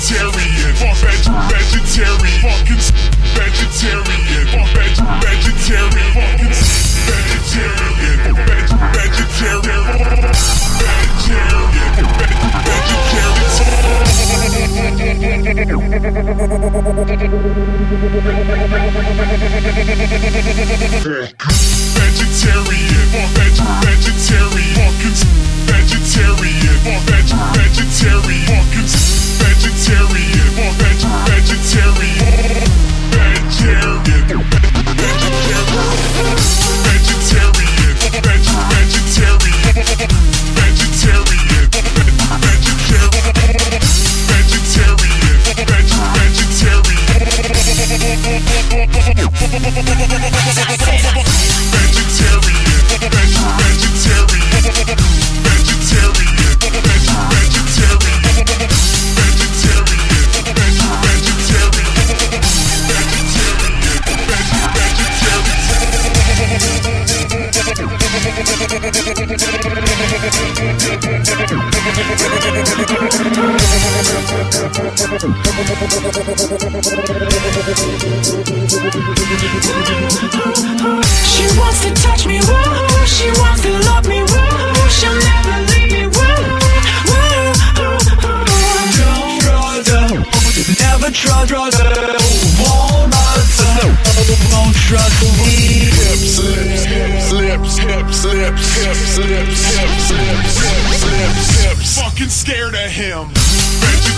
vegetarian, fuck vegetarian, fucking vegetarian, fuck vegetarian, fucking vegetarian, vegetarian, vegetarian, fuck vegetarian, fucking vegetarian, fuck vegetarian, fucking vegetarian, fuck vegetarian, She wants to touch me, whoa. She wants to love me, whoa. She'll never leave me, whoa. Never trust, won't trust me. hips, fucking scared of him.